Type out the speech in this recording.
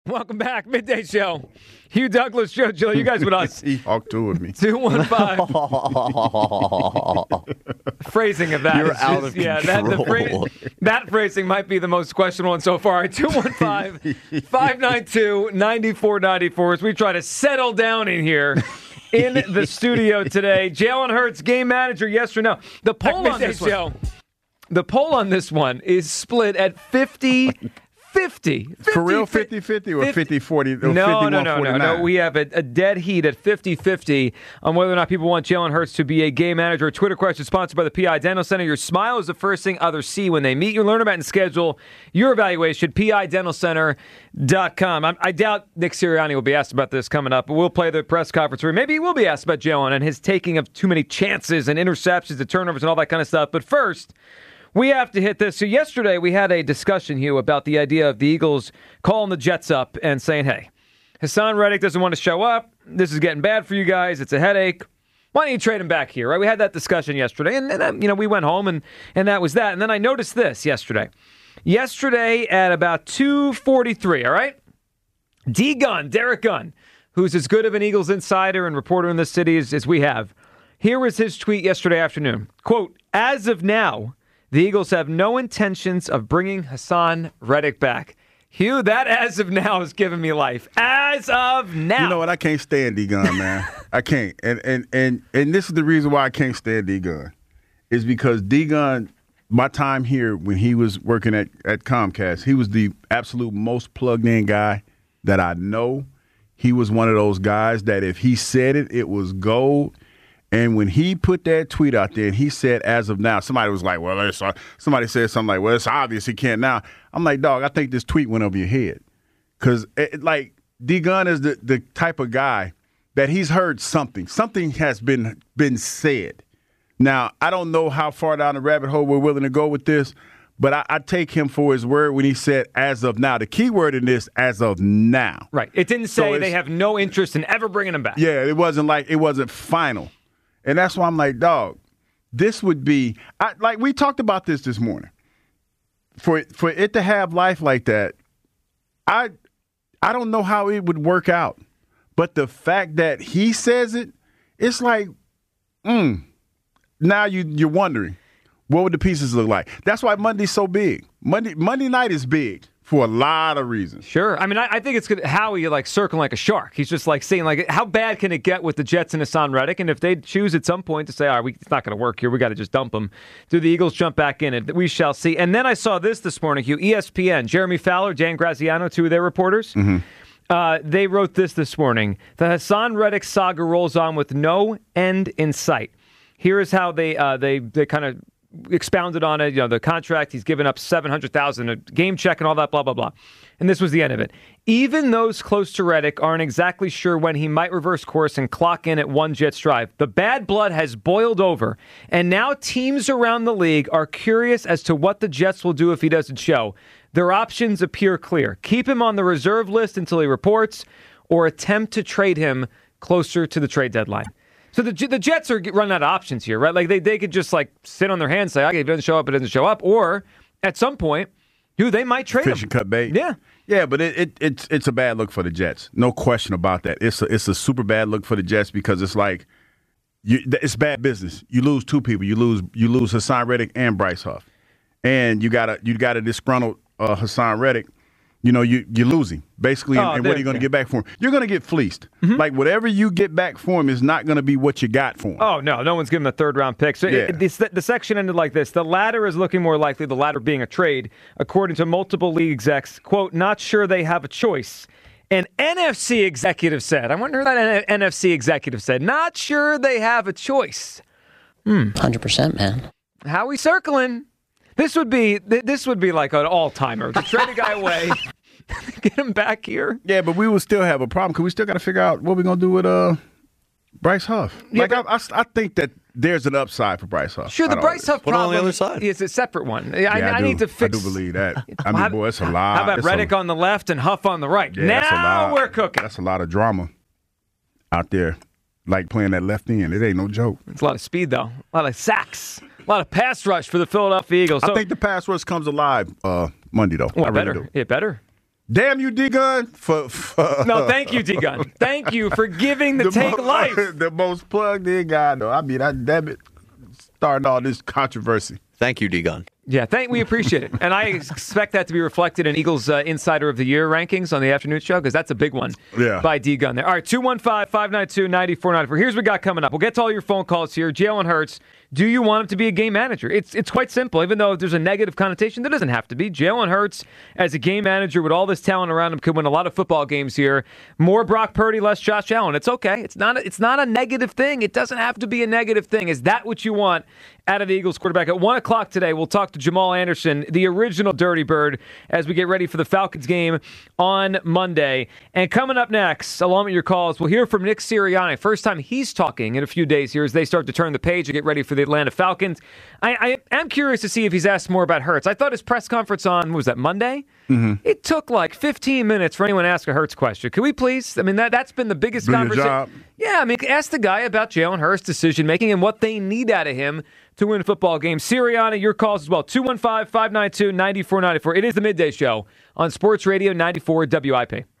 Welcome back. Midday Show. Hugh Douglas, Joe Gill. You guys with us. He talked to with me. 215. Phrasing of that. You're is out just, of control. that phrasing might be the most questionable one so far. 215-592-9494 as we try to settle down in here in the studio today. Jalen Hurts, game manager, yes or no? The poll on this show. The poll on this one is split at 50-50. For real, 50-50 or 50-40? No. We have a dead heat at 50-50 on whether or not people want Jalen Hurts to be a game manager. A Twitter question sponsored by the PI Dental Center. Your smile is the first thing others see when they meet you. Learn about and schedule your evaluation, PIDentalCenter.com. I doubt Nick Sirianni will be asked about this coming up, but we'll play the press conference where maybe he will be asked about Jalen and his taking of too many chances and interceptions and turnovers and all that kind of stuff. But first, we have to hit this. So yesterday we had a discussion, Hugh, about the idea of the Eagles calling the Jets up and saying, hey, Hassan Reddick doesn't want to show up. This is getting bad for you guys. It's a headache. Why don't you trade him back here, right? We had that discussion yesterday, and then, we went home, and that was that. And then I noticed this yesterday. Yesterday at about 2:43, all right? Derek Gunn, who's as good of an Eagles insider and reporter in this city as we have. Here was his tweet yesterday afternoon. Quote, as of now, the Eagles have no intentions of bringing Hassan Reddick back. Hugh, that as of now is giving me life. As of now. You know what? I can't stand D-Gun, man. I can't. And this is the reason why I can't stand D-Gun. Is because D-Gun, my time here when he was working at Comcast, he was the absolute most plugged in guy that I know. He was one of those guys that if he said it, it was gold. And when he put that tweet out there and he said, as of now, somebody was like, well, somebody said something like, well, it's obvious he can't now. I'm like, dog, I think this tweet went over your head. Because, D-Gun is the type of guy that he's heard something. Something has been said. Now, I don't know how far down the rabbit hole we're willing to go with this, but I take him for his word when he said, as of now. The key word in this, as of now. Right. It didn't say they have no interest in ever bringing him back. Yeah, it wasn't final. And that's why I'm like, dog, this would be we talked about this morning. For it to have life like that, I don't know how it would work out. But the fact that he says it, it's like, now you're wondering, what would the pieces look like? That's why Monday's so big. Monday night is big. For a lot of reasons. Sure. I mean, I think it's good. Howie, circling like a shark. He's just saying, how bad can it get with the Jets and Hassan Reddick? And if they choose at some point to say, all right, it's not going to work here, we got to just dump him, do the Eagles jump back in it? We shall see. And then I saw this morning, Hugh, ESPN, Jeremy Fowler, Dan Graziano, two of their reporters. Mm-hmm. They wrote this morning. The Hassan Reddick saga rolls on with no end in sight. Here is how they kind of expounded on it, the contract, he's given up $700,000, a game check and all that, blah, blah, blah. And this was the end of it. Even those close to Reddick aren't exactly sure when he might reverse course and clock in at one Jets drive. The bad blood has boiled over, and now teams around the league are curious as to what the Jets will do if he doesn't show. Their options appear clear. Keep him on the reserve list until he reports, or attempt to trade him closer to the trade deadline. So the Jets are running out of options here, right? They could just sit on their hands, say, okay, if it doesn't show up, it doesn't show up. Or at some point, they might trade him. Fish and cut bait. Yeah. Yeah, but it's a bad look for the Jets. No question about that. It's a super bad look for the Jets because it's it's bad business. You lose two people. You lose Hassan Reddick and Bryce Huff. And you got a disgruntled Hassan Reddick. You lose him, basically, and what are you going to get back for him? You're going to get fleeced. Mm-hmm. Whatever you get back for him is not going to be what you got for him. Oh, no one's giving him a third-round pick. So yeah. The section ended like this. The latter is looking more likely, the latter being a trade, according to multiple league execs. Quote, not sure they have a choice. An NFC executive said. I wonder who that NFC executive said. Not sure they have a choice. 100%, man. How we circling? This would be like an all-timer. To trade a guy away, get him back here. Yeah, but we will still have a problem because we still got to figure out what we're going to do with Bryce Huff. Yeah, I think that there's an upside for Bryce Huff. Sure, the Bryce Huff problem on the other side is a separate one. I need to fix. I do believe that. I mean, boy, it's a lot. How about Reddick on the left and Huff on the right? Yeah, now we're cooking. That's a lot of drama out there, playing that left end. It ain't no joke. It's a lot of speed, though. A lot of sacks. A lot of pass rush for the Philadelphia Eagles. I think the pass rush comes alive Monday, though. Well, I really better. do. Yeah, better. Damn you, D-Gun. No, thank you, D-Gun. Thank you for giving the take life. The most plugged in guy, though. I mean, damn it, starting all this controversy. Thank you, D-Gun. Yeah, we appreciate it. And I expect that to be reflected in Eagles Insider of the Year rankings on the afternoon show, because that's a big one by D-Gun there. All right, 215-592-9494. Here's what we got coming up. We'll get to all your phone calls here. Jalen Hurts, do you want him to be a game manager? It's quite simple. Even though there's a negative connotation, there doesn't have to be. Jalen Hurts, as a game manager with all this talent around him, could win a lot of football games here. More Brock Purdy, less Josh Allen. It's okay. It's not a negative thing. It doesn't have to be a negative thing. Is that what you want out of the Eagles quarterback? At 1 o'clock today, we'll talk to Jamal Anderson, the original Dirty Bird, as we get ready for the Falcons game on Monday. And coming up next, along with your calls, we'll hear from Nick Sirianni. First time he's talking in a few days here as they start to turn the page and get ready for the Atlanta Falcons. I am curious to see if he's asked more about Hurts. I thought his press conference on, what was that, Monday? Mm-hmm. It took like 15 minutes for anyone to ask a Hurts question. Can we please? I mean, that's been the biggest conversation. Yeah, I mean, ask the guy about Jalen Hurts' decision-making and what they need out of him to win a football game. Sirianni, your calls as well. 215-592-9494. It is the Midday Show on Sports Radio 94 WIP.